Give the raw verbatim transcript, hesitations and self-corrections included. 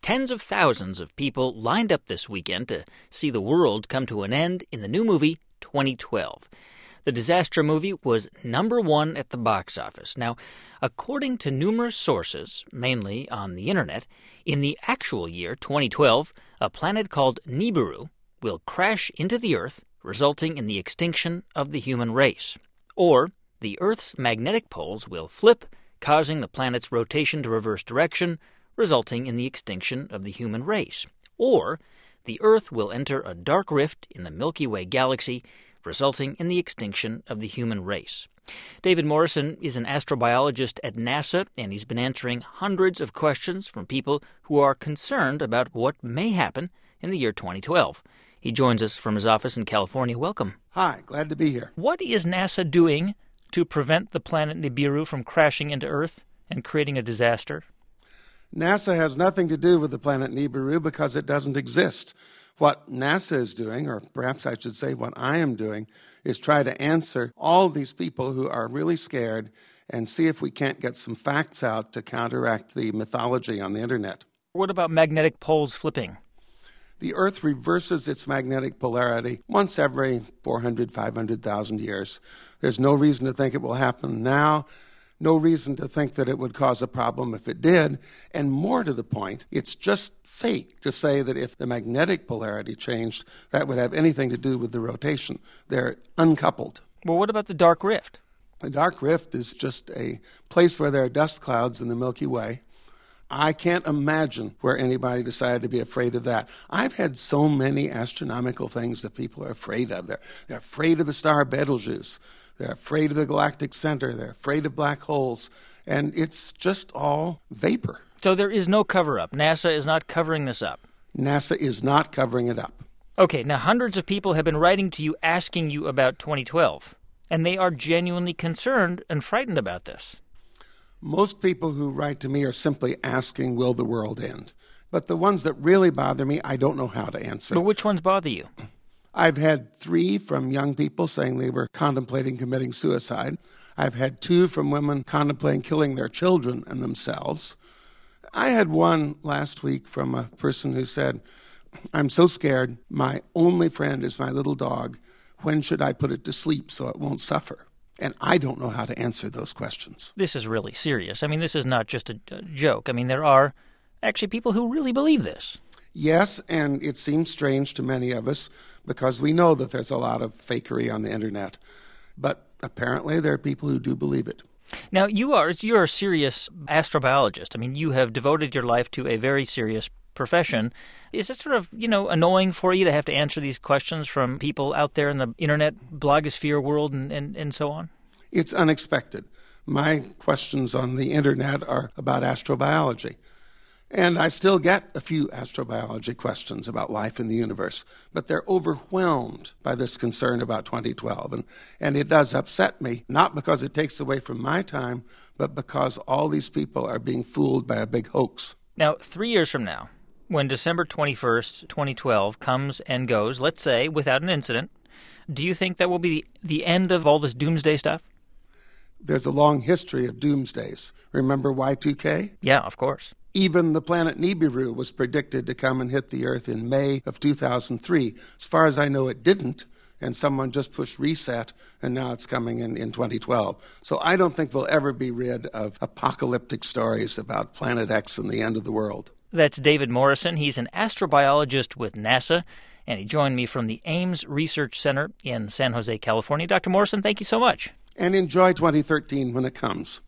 Tens of thousands of people lined up this weekend to see the world come to an end in the new movie twenty twelve. The disaster movie was number one at the box office. Now, according to numerous sources, mainly on the internet, in the actual year twenty twelve, a planet called Nibiru will crash into the Earth, resulting in the extinction of the human race. Or the Earth's magnetic poles will flip, causing the planet's rotation to reverse direction, resulting in the extinction of the human race. Or the Earth will enter a dark rift in the Milky Way galaxy, resulting in the extinction of the human race. David Morrison is an astrobiologist at NASA, and he's been answering hundreds of questions from people who are concerned about what may happen in the year twenty twelve. He joins us from his office in California. Welcome. Hi, glad to be here. What is NASA doing to prevent the planet Nibiru from crashing into Earth and creating a disaster? NASA has nothing to do with the planet Nibiru because it doesn't exist. What NASA is doing, or perhaps I should say what I am doing, is try to answer all these people who are really scared and see if we can't get some facts out to counteract the mythology on the internet. What about magnetic poles flipping? The Earth reverses its magnetic polarity once every four hundred, five hundred thousand years. There's no reason to think it will happen now. No reason to think that it would cause a problem if it did. And more to the point, it's just fake to say that if the magnetic polarity changed, that would have anything to do with the rotation. They're uncoupled. Well, what about the dark rift? The dark rift is just a place where there are dust clouds in the Milky Way. I can't imagine where anybody decided to be afraid of that. I've had so many astronomical things that people are afraid of. They're, they're afraid of the star Betelgeuse. They're afraid of the galactic center. They're afraid of black holes. And it's just all vapor. So there is no cover-up. NASA is not covering this up. NASA is not covering it up. Okay, now hundreds of people have been writing to you asking you about twenty twelve. And they are genuinely concerned and frightened about this. Most people who write to me are simply asking, will the world end? But the ones that really bother me, I don't know how to answer. But which ones bother you? I've had three from young people saying they were contemplating committing suicide. I've had two from women contemplating killing their children and themselves. I had one last week from a person who said, I'm so scared. My only friend is my little dog. When should I put it to sleep so it won't suffer? And I don't know how to answer those questions. This is really serious. I mean, this is not just a joke. I mean, there are actually people who really believe this. Yes, and it seems strange to many of us because we know that there's a lot of fakery on the internet. But apparently there are people who do believe it. Now, you are you're a serious astrobiologist. I mean, you have devoted your life to a very serious profession. Is it sort of, you know, annoying for you to have to answer these questions from people out there in the internet blogosphere world and, and, and so on? It's unexpected. My questions on the internet are about astrobiology. And I still get a few astrobiology questions about life in the universe, but they're overwhelmed by this concern about twenty twelve. And, and it does upset me, not because it takes away from my time, but because all these people are being fooled by a big hoax. Now, three years from now, when December twenty-first, twenty twelve comes and goes, let's say, without an incident, do you think that will be the end of all this doomsday stuff? There's a long history of doomsdays. Remember Y two K? Yeah, of course. Even the planet Nibiru was predicted to come and hit the Earth in May of two thousand three. As far as I know, it didn't, and someone just pushed reset, and now it's coming in, in twenty twelve. So I don't think we'll ever be rid of apocalyptic stories about Planet X and the end of the world. That's David Morrison. He's an astrobiologist with NASA, and he joined me from the Ames Research Center in San Jose, California. Doctor Morrison, thank you so much. And enjoy twenty thirteen when it comes.